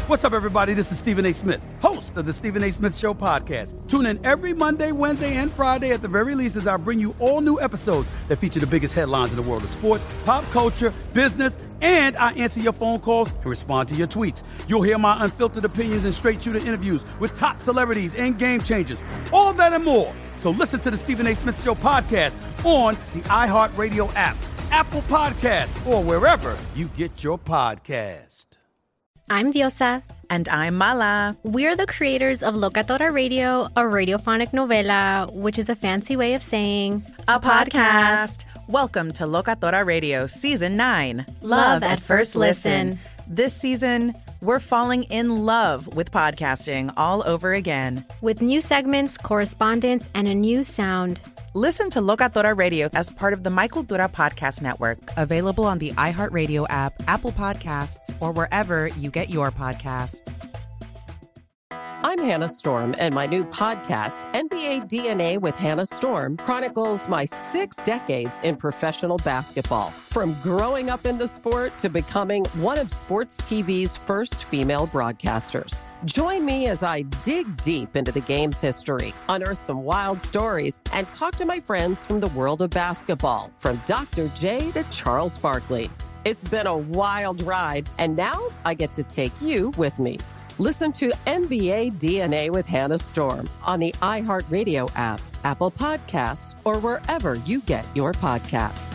What's up, everybody? This is Stephen A. Smith, host of the Stephen A. Smith Show podcast. Tune in every Monday, Wednesday, and Friday at the very least as I bring you all new episodes that feature the biggest headlines in the world of sports, pop culture, business, and I answer your phone calls and respond to your tweets. You'll hear my unfiltered opinions and straight-shooter interviews with top celebrities and game changers. All that and more. So listen to the Stephen A. Smith Show podcast on the iHeartRadio app, Apple Podcasts, or wherever you get your podcast. I'm Diosa. And I'm Mala. We're the creators of Locatora Radio, a radiophonic novela, which is a fancy way of saying a podcast. Welcome to Locatora Radio Season 9. Love at First Listen. This season, we're falling in love with podcasting all over again. With new segments, correspondence, and a new sound. Listen to Locatora Radio as part of the My Cultura Podcast Network. Available on the iHeartRadio app, Apple Podcasts, or wherever you get your podcasts. I'm Hannah Storm, and my new podcast, NBA DNA with Hannah Storm, chronicles my 6 decades in professional basketball. From growing up in the sport to becoming one of sports TV's first female broadcasters. Join me as I dig deep into the game's history, unearth some wild stories, and talk to my friends from the world of basketball, from Dr. J to Charles Barkley. It's been a wild ride, and now I get to take you with me. Listen to NBA DNA with Hannah Storm on the iHeartRadio app, Apple Podcasts, or wherever you get your podcasts.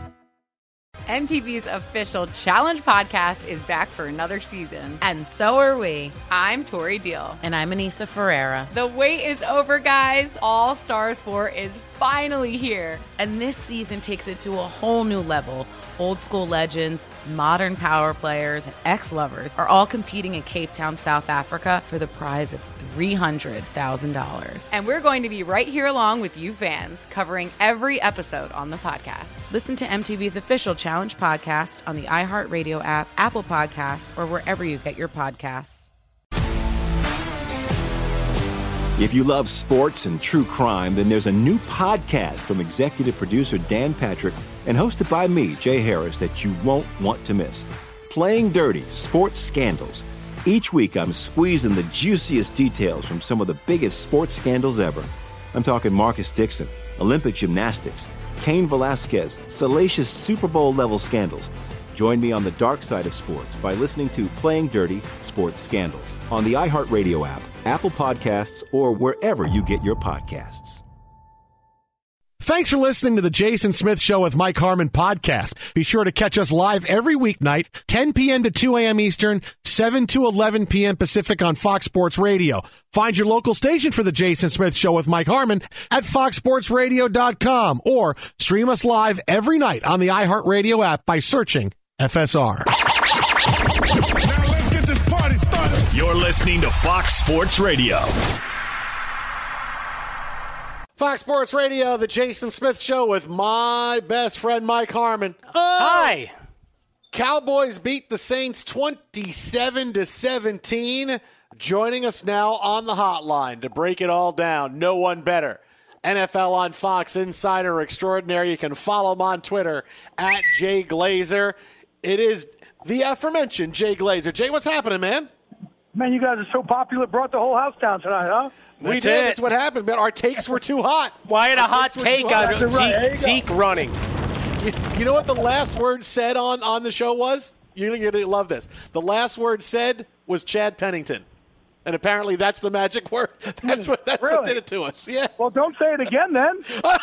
MTV's official Challenge podcast is back for another season. And so are we. I'm Tori Deal. And I'm Anissa Ferreira. The wait is over, guys. All Stars 4 is finally here. And this season takes it to a whole new level. Old school legends, modern power players, and ex-lovers are all competing in Cape Town, South Africa for the prize of $300,000. And we're going to be right here along with you fans, covering every episode on the podcast. Listen to MTV's official Challenge podcast on the iHeartRadio app, Apple Podcasts, or wherever you get your podcasts. If you love sports and true crime, then there's a new podcast from executive producer Dan Patrick and hosted by me, Jay Harris, that you won't want to miss. Playing Dirty: Sports Scandals. Each week, I'm squeezing the juiciest details from some of the biggest sports scandals ever. I'm talking Marcus Dixon, Olympic gymnastics, Cain Velasquez, salacious Super Bowl-level scandals. Join me on the dark side of sports by listening to Playing Dirty: Sports Scandals on the iHeartRadio app, Apple Podcasts, or wherever you get your podcasts. Thanks for listening to the Jason Smith Show with Mike Harmon podcast. Be sure to catch us live every weeknight, 10 p.m. to 2 a.m. Eastern, 7 to 11 p.m. Pacific on Fox Sports Radio. Find your local station for the Jason Smith Show with Mike Harmon at foxsportsradio.com or stream us live every night on the iHeartRadio app by searching FSR. Now let's get this party started. You're listening to Fox Sports Radio. Fox Sports Radio, the Jason Smith Show with my best friend, Mike Harmon. Hi. Cowboys beat the Saints 27-17. Joining us now on the hotline to break it all down, no one better. NFL on Fox insider extraordinaire. You can follow him on Twitter at Jay Glazer. It is the aforementioned Jay Glazer. Jay, what's happening, man? Man, you guys are so popular. Brought the whole house down tonight, huh? We did. That's what happened, man. Our takes were too hot. Why had a hot take on Zeke running? You know what the last word said on the show was? You're going to love this. The last word said was Chad Pennington. And apparently that's the magic word. That's what did it to us. Yeah. Well, don't say it again then.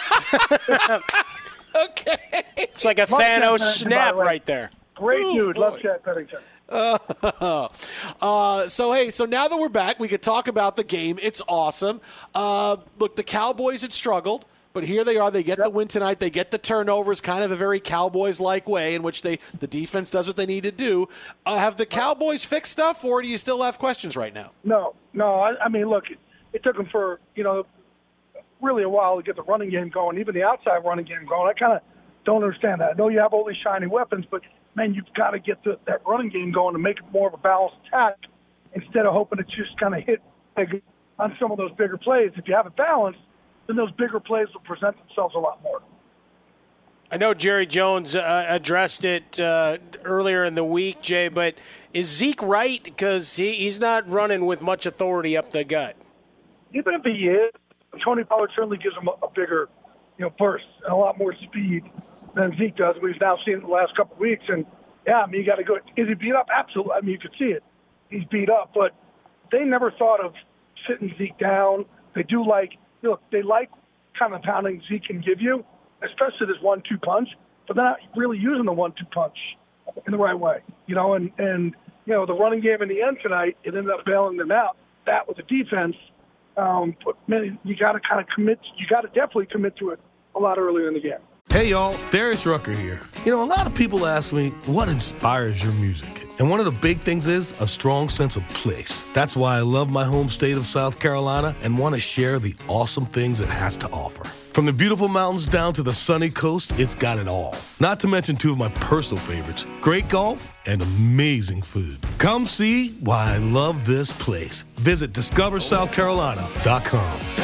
Okay. It's like a Thanos snap right there. Great dude. Love Chad Pennington. So now that we're back, we could talk about the game. It's awesome. Look, the Cowboys had struggled, but here they are. They get the win tonight. They get the turnovers, kind of a very Cowboys-like way in which the defense does what they need to do. Have the Cowboys fixed stuff, or do you still have questions right now? No. I mean, look, it took them for, really a while to get the running game going, even the outside running game going. I kind of don't understand that. I know you have all these shiny weapons, but man, you've got to get that running game going to make it more of a balanced attack instead of hoping to just kind of hit big on some of those bigger plays. If you have it balanced, then those bigger plays will present themselves a lot more. I know Jerry Jones addressed it earlier in the week, Jay, but is Zeke right? Because he's not running with much authority up the gut. Even if he is, Tony Pollard certainly gives him a bigger, burst and a lot more speed than Zeke does. We've now seen it in the last couple of weeks. And, yeah, I mean, you got to go. Is he beat up? Absolutely. I mean, you could see it. He's beat up. But they never thought of sitting Zeke down. They do they like kind of pounding Zeke can give you, especially this 1-2 punch. But they're not really using the 1-2 punch in the right way. And the running game in the end tonight, it ended up bailing them out. That was a defense. But, man, you got to kind of commit. You got to definitely commit to it a lot earlier in the game. Hey, y'all. Darius Rucker here. A lot of people ask me, what inspires your music? And one of the big things is a strong sense of place. That's why I love my home state of South Carolina and want to share the awesome things it has to offer. From the beautiful mountains down to the sunny coast, it's got it all. Not to mention two of my personal favorites, great golf and amazing food. Come see why I love this place. Visit discoversouthcarolina.com.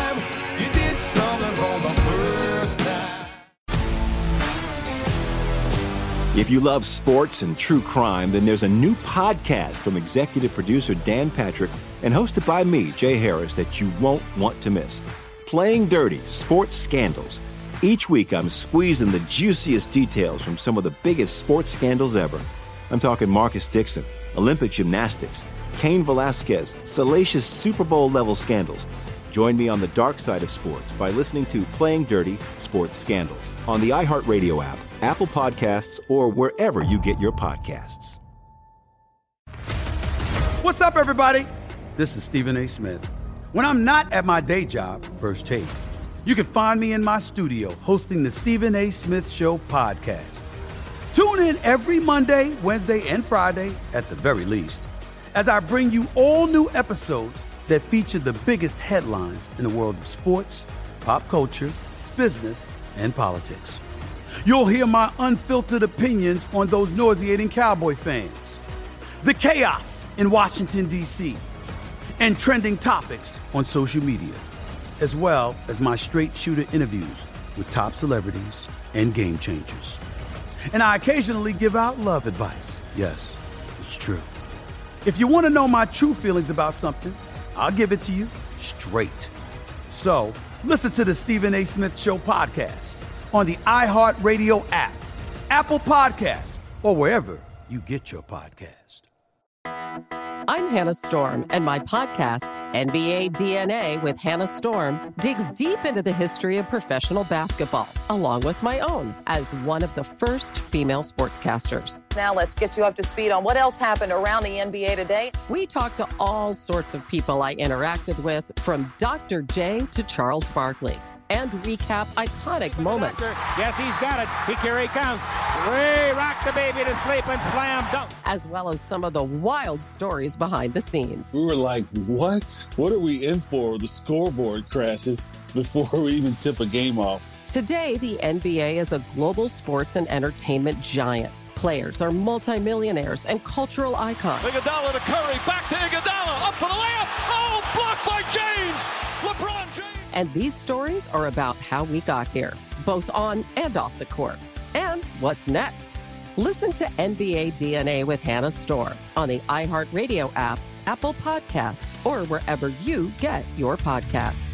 If you love sports and true crime, then there's a new podcast from executive producer Dan Patrick and hosted by me, Jay Harris, that you won't want to miss. Playing Dirty: Sports Scandals. Each week, I'm squeezing the juiciest details from some of the biggest sports scandals ever. I'm talking Marcus Dixon, Olympic gymnastics, Cain Velasquez, salacious Super Bowl-level scandals. Join me on the dark side of sports by listening to Playing Dirty: Sports Scandals on the iHeartRadio app, Apple Podcasts, or wherever you get your podcasts. What's up, everybody? This is Stephen A. Smith. When I'm not at my day job, First Take, you can find me in my studio hosting the Stephen A. Smith Show podcast. Tune in every Monday, Wednesday, and Friday, at the very least, as I bring you all new episodes that feature the biggest headlines in the world of sports, pop culture, business, and politics. You'll hear my unfiltered opinions on those nauseating Cowboy fans, the chaos in Washington, D.C., and trending topics on social media, as well as my straight shooter interviews with top celebrities and game changers. And I occasionally give out love advice. Yes, it's true. If you want to know my true feelings about something, I'll give it to you straight. So listen to the Stephen A. Smith Show podcast on the iHeartRadio app, Apple Podcasts, or wherever you get your podcast. I'm Hannah Storm, and my podcast, NBA DNA with Hannah Storm, digs deep into the history of professional basketball, along with my own, as one of the first female sportscasters. Now let's get you up to speed on what else happened around the NBA today. We talk to all sorts of people I interacted with, from Dr. J to Charles Barkley, and recap iconic moments. Yes, he's got it. Here he comes. Way rock the baby to sleep and slam dunk. As well as some of the wild stories behind the scenes. We were like, what? What are we in for? The scoreboard crashes before we even tip a game off. Today, the NBA is a global sports and entertainment giant. Players are multimillionaires and cultural icons. Iguodala to Curry, back to Iguodala, up for the layup. Oh, blocked by James. LeBron James. And these stories are about how we got here, both on and off the court. And what's next? Listen to NBA DNA with Hannah Storm on the iHeartRadio app, Apple Podcasts, or wherever you get your podcasts.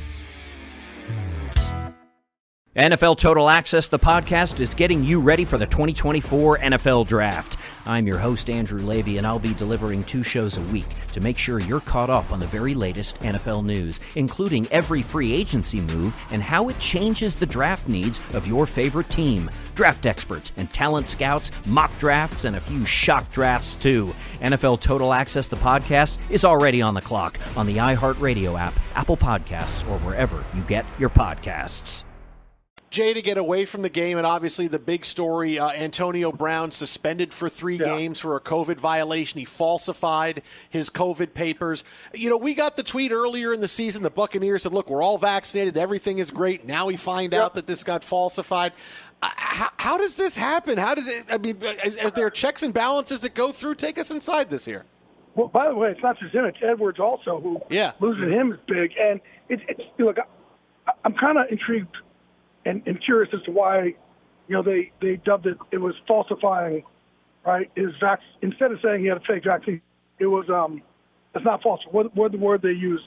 NFL Total Access, the podcast, is getting you ready for the 2024 NFL Draft. I'm your host, Andrew Levy, and I'll be delivering 2 shows a week to make sure you're caught up on the very latest NFL news, including every free agency move and how it changes the draft needs of your favorite team. Draft experts and talent scouts, mock drafts, and a few shock drafts, too. NFL Total Access, the podcast, is already on the clock on the iHeartRadio app, Apple Podcasts, or wherever you get your podcasts. Jay, to get away from the game, and obviously the big story, Antonio Brown suspended for 3 games for a COVID violation. He falsified his COVID papers. We got the tweet earlier in the season. The Buccaneers said, look, we're all vaccinated. Everything is great. Now we find out that this got falsified. How does this happen? How does it, is there checks and balances that go through? Take us inside this here. Well, by the way, it's not just him. It's Edwards also, who losing him is big. And it's look, I'm kind of intrigued and curious as to why, they dubbed it was falsifying, right? Instead of saying he had a fake vaccine, it was it's not false. What the word they use?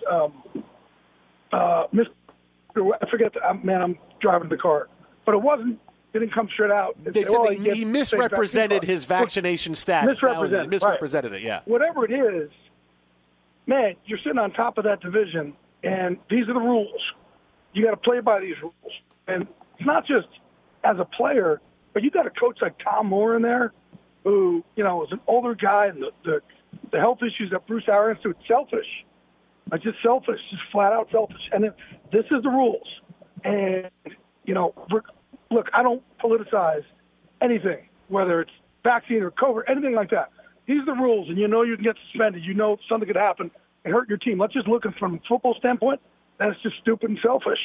I forget. I'm driving the car, but it didn't come straight out. They said he misrepresented his vaccination status. Misrepresented it, yeah. Whatever it is, man, you're sitting on top of that division, and these are the rules. You got to play by these rules. And it's not just as a player, but you got a coach like Tom Moore in there who, is an older guy, and the health issues that Bruce Arians do, it's selfish. It's just selfish, just flat out selfish. And this is the rules. And, look, I don't politicize anything, whether it's vaccine or COVID, anything like that. These are the rules, and you can get suspended. Something could happen and hurt your team. Let's just look from a football standpoint. That's just stupid and selfish,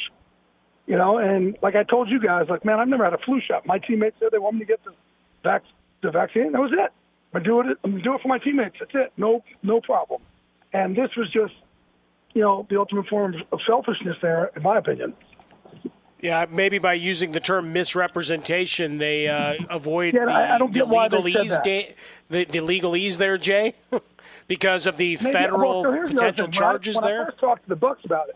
And like I told you guys, man, I've never had a flu shot. My teammates said they want me to get the vaccine. That was it. I'm gonna do it for my teammates. That's it. No problem. And this was just, the ultimate form of selfishness there, in my opinion. Yeah, maybe by using the term misrepresentation, they avoid I don't get why they said that. The legalese there, Jay, because of the federal potential charges there. When I first talked to the Bucs about it,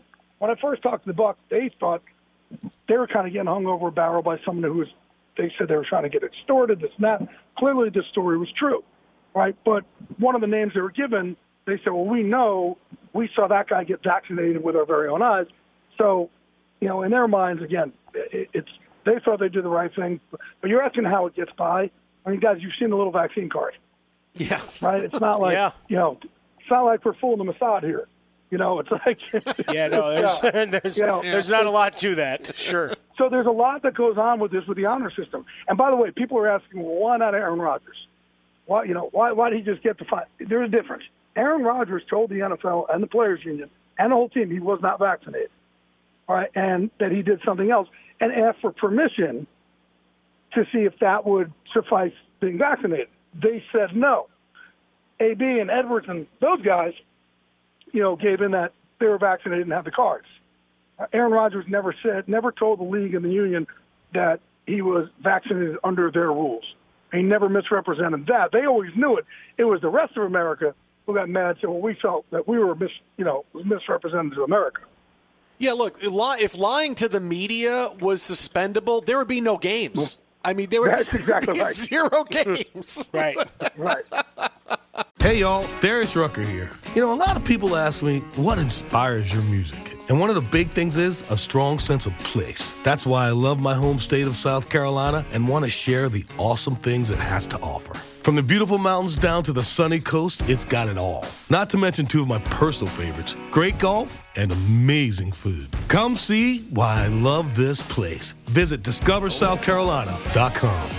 they thought they were kind of getting hung over a barrel by someone who they said they were trying to get extorted, this and that. Clearly, this story was true, right? But one of the names they were given, they said, well, we saw that guy get vaccinated with our very own eyes. So, in their minds, again, they thought they did the right thing. But you're asking how it gets by. I mean, guys, you've seen the little vaccine card. Yeah. Right? It's not like, it's not like we're fooling the Mossad here. It's like. There's not a lot to that. Sure. So there's a lot that goes on with the honor system. And by the way, people are asking, well, why not Aaron Rodgers? Why did he just get the fine? There's a difference. Aaron Rodgers told the NFL and the Players Union and the whole team he was not vaccinated. All right, and that he did something else, and asked for permission to see if that would suffice being vaccinated. They said no. AB and Edwards and those guys, gave in that they were vaccinated and had the cards. Aaron Rodgers never told the league and the union that he was vaccinated under their rules. He never misrepresented that. They always knew it. It was the rest of America who got mad and said, well, we felt that we were misrepresented to America. Yeah, look, if lying to the media was suspendable, there would be no games. I mean, there would be zero games. Right. Hey, y'all, Darius Rucker here. A lot of people ask me, what inspires your music? And one of the big things is a strong sense of place. That's why I love my home state of South Carolina and want to share the awesome things it has to offer. From the beautiful mountains down to the sunny coast, it's got it all. Not to mention two of my personal favorites, great golf and amazing food. Come see why I love this place. Visit discoversouthcarolina.com.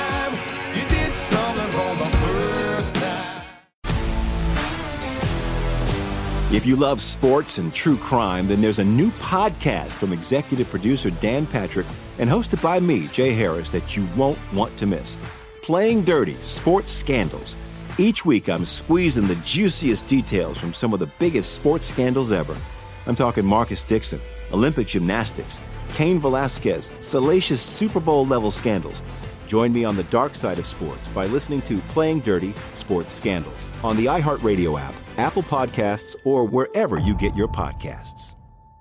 If you love sports and true crime, then there's a new podcast from executive producer Dan Patrick and hosted by me, Jay Harris, that you won't want to miss. Playing Dirty: Sports Scandals. Each week, I'm squeezing the juiciest details from some of the biggest sports scandals ever. I'm talking Marcus Dixon, Olympic gymnastics, Cain Velasquez, salacious Super Bowl-level scandals. Join me on the dark side of sports by listening to Playing Dirty: Sports Scandals on the iHeartRadio app, Apple Podcasts, or wherever you get your podcasts.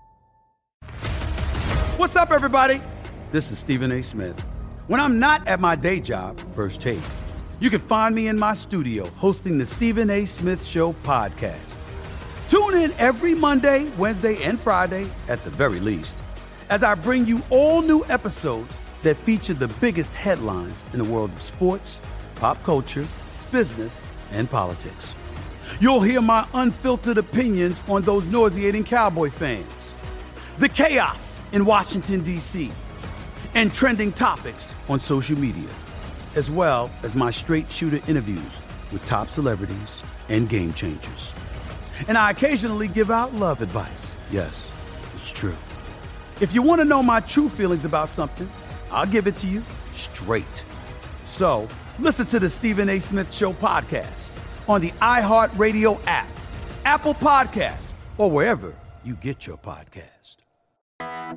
What's up, everybody? This is Stephen A. Smith. When I'm not at my day job, First Take, you can find me in my studio hosting the Stephen A. Smith Show podcast. Tune in every Monday, Wednesday, and Friday, at the very least, as I bring you all new episodes that feature the biggest headlines in the world of sports, pop culture, business, and politics. You'll hear my unfiltered opinions on those nauseating Cowboy fans, the chaos in Washington, D.C., and trending topics on social media, as well as my straight shooter interviews with top celebrities and game changers. And I occasionally give out love advice. Yes, it's true. If you want to know my true feelings about something, I'll give it to you straight. So listen to the Stephen A. Smith Show podcast on the iHeartRadio app, Apple Podcasts, or wherever you get your podcast.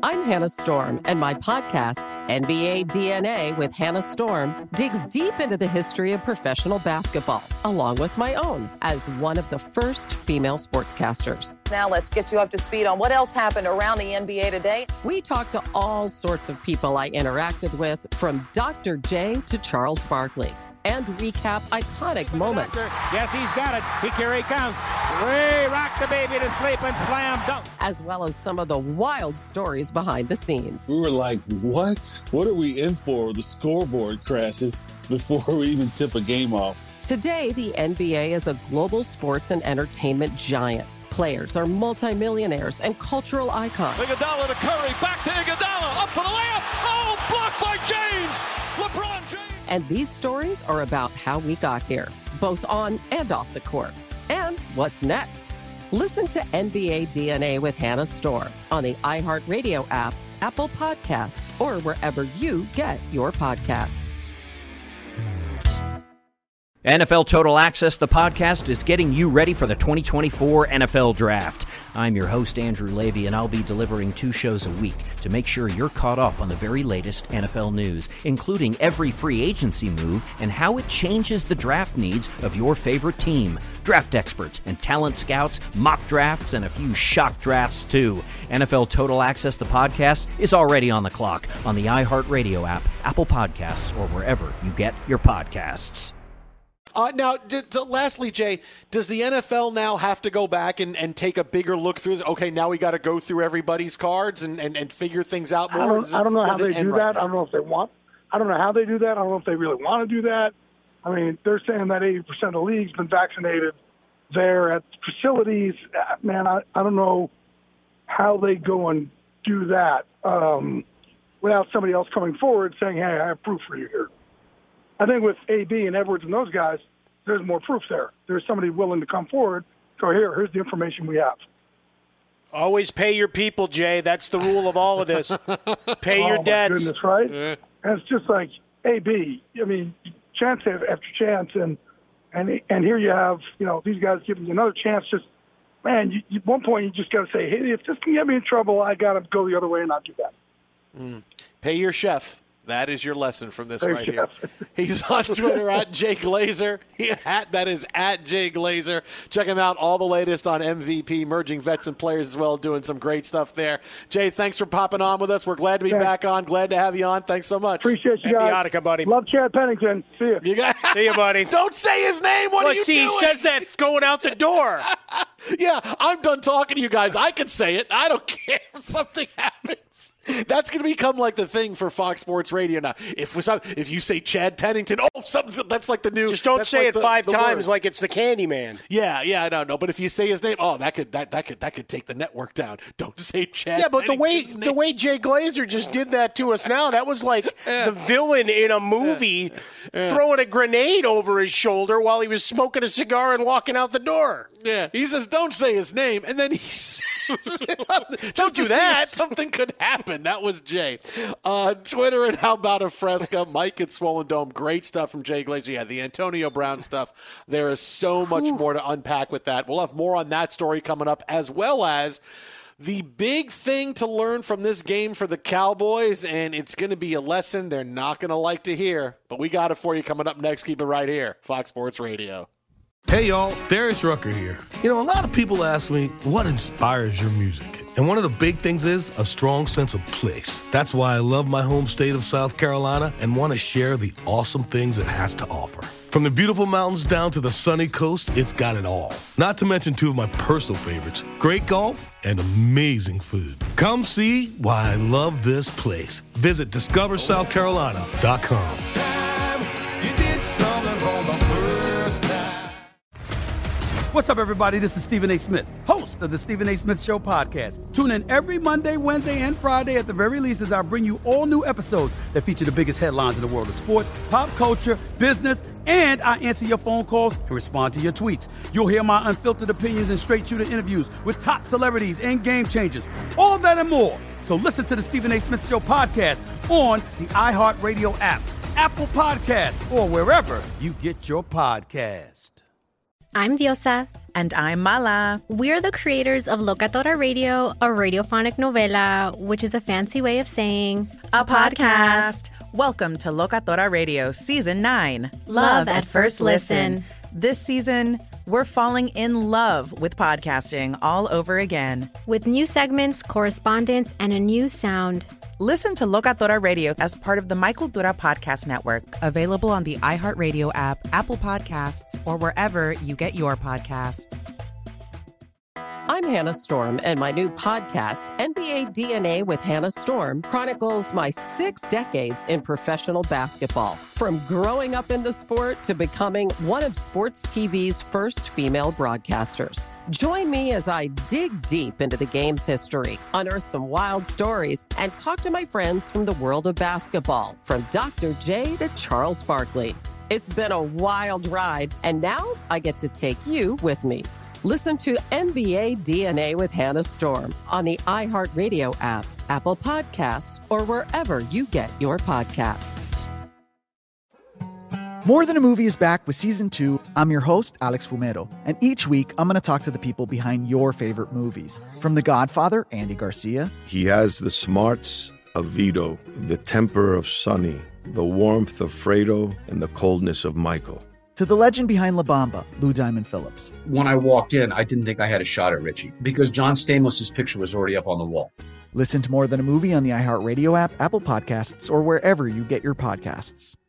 I'm Hannah Storm, and my podcast, NBA DNA with Hannah Storm, digs deep into the history of professional basketball, along with my own, as one of the first female sportscasters. Now let's get you up to speed on what else happened around the NBA today. We talked to all sorts of people I interacted with, from Dr. J to Charles Barkley, and recap iconic moments. Yes, he's got it. Here he comes. Way rock the baby to sleep and slam dunk. As well as some of the wild stories behind the scenes. We were like, what? What are we in for? The scoreboard crashes before we even tip a game off. Today, the NBA is a global sports and entertainment giant. Players are multimillionaires and cultural icons. Iguodala to Curry, back to Iguodala, up for the layup. Oh, blocked by James. LeBron James. And these stories are about how we got here, both on and off the court. And what's next? Listen to NBA DNA with Hannah Storm on the iHeartRadio app, Apple Podcasts, or wherever you get your podcasts. NFL Total Access, the podcast, is getting you ready for the 2024 NFL Draft. I'm your host, Andrew Levy, and I'll be delivering 2 shows a week to make sure you're caught up on the very latest NFL news, including every free agency move and how it changes the draft needs of your favorite team. Draft experts and talent scouts, mock drafts, and a few shock drafts, too. NFL Total Access, the podcast, is already on the clock on the iHeartRadio app, Apple Podcasts, or wherever you get your podcasts. Now, lastly, Jay, does the NFL now have to go back and take a bigger look through? Okay, now we got to go through everybody's cards and figure things out more. I don't know how they do that. I don't know if they want. I don't know how they do that. I don't know if they really want to do that. I mean, they're saying that 80% of the league's been vaccinated there at facilities. Man, I don't know how they go and do that without somebody else coming forward saying, hey, I have proof for you here. I think with AB and Edwards and those guys, there's more proof there. There's somebody willing to come forward. So here's the information we have. Always pay your people, Jay. That's the rule of all of this. Pay your debts. Goodness, right? Yeah. And it's just like AB. I mean, chance after chance, and here you have these guys giving you another chance. Just man, at one point you just got to say, hey, if this can get me in trouble, I got to go the other way and not do that. Pay your chef. That is your lesson from this right here. He's on Twitter at Jay Glazer. That is at Jay Glazer. Check him out. All the latest on MVP, merging vets and players as well, doing some great stuff there. Jay, thanks for popping on with us. We're glad to be back on. Glad to have you on. Thanks so much. Appreciate you guys. Antibiotica, buddy. Love Chad Pennington. See you. See you, buddy. Don't say his name. What are you doing? He says that going out the door. Yeah, I'm done talking to you guys. I can say it. I don't care if something happens. That's going to become like the thing for Fox Sports Radio now. If you say Chad Pennington, that's like the new. Just don't say it 5 times like it's the Candyman. Yeah, I don't know. But if you say his name, that could take the network down. Don't say Chad. Yeah, but the way Jay Glazer just did that to us now, that was like the villain in a movie throwing a grenade over his shoulder while he was smoking a cigar and walking out the door. Yeah, he says, "Don't say his name," and then he says, "Don't do that." Something could happen. That was Jay. Twitter and How About a Fresca, Mike at Swollen Dome. Great stuff from Jay Glazer. Yeah, the Antonio Brown stuff. There is so much more to unpack with that. We'll have more on that story coming up, as well as the big thing to learn from this game for the Cowboys, and it's going to be a lesson they're not going to like to hear. But we got it for you coming up next. Keep it right here, Fox Sports Radio. Hey, y'all, Darius Rucker here. A lot of people ask me, what inspires your music? And one of the big things is a strong sense of place. That's why I love my home state of South Carolina and want to share the awesome things it has to offer. From the beautiful mountains down to the sunny coast, it's got it all. Not to mention 2 of my personal favorites, great golf and amazing food. Come see why I love this place. Visit discoversouthcarolina.com. What's up, everybody? This is Stephen A. Smith, host of the Stephen A. Smith Show podcast. Tune in every Monday, Wednesday, and Friday at the very least as I bring you all new episodes that feature the biggest headlines in the world of sports, pop culture, business, and I answer your phone calls and respond to your tweets. You'll hear my unfiltered opinions and straight-shooter interviews with top celebrities and game changers. All that and more. So listen to the Stephen A. Smith Show podcast on the iHeartRadio app, Apple Podcasts, or wherever you get your podcast. I'm Diosa. And I'm Mala. We're the creators of Locatora Radio, a radiophonic novela, which is a fancy way of saying a podcast. Welcome to Locatora Radio Season 9. Love at First Listen. This season, we're falling in love with podcasting all over again. With new segments, correspondence, and a new sound. Listen to Locatora Radio as part of the My Cultura Podcast Network, available on the iHeartRadio app, Apple Podcasts, or wherever you get your podcasts. I'm Hannah Storm, and my new podcast, NBA DNA with Hannah Storm, chronicles my 6 decades in professional basketball. From growing up in the sport to becoming one of sports TV's first female broadcasters. Join me as I dig deep into the game's history, unearth some wild stories, and talk to my friends from the world of basketball, from Dr. J to Charles Barkley. It's been a wild ride, and now I get to take you with me. Listen to NBA DNA with Hannah Storm on the iHeartRadio app, Apple Podcasts, or wherever you get your podcasts. More Than a Movie is back with Season 2. I'm your host, Alex Fumero, and each week I'm going to talk to the people behind your favorite movies. From The Godfather, Andy Garcia. He has the smarts of Vito, the temper of Sonny, the warmth of Fredo, and the coldness of Michael. To the legend behind La Bamba, Lou Diamond Phillips. When I walked in, I didn't think I had a shot at Richie because John Stamos' picture was already up on the wall. Listen to More Than a Movie on the iHeartRadio app, Apple Podcasts, or wherever you get your podcasts.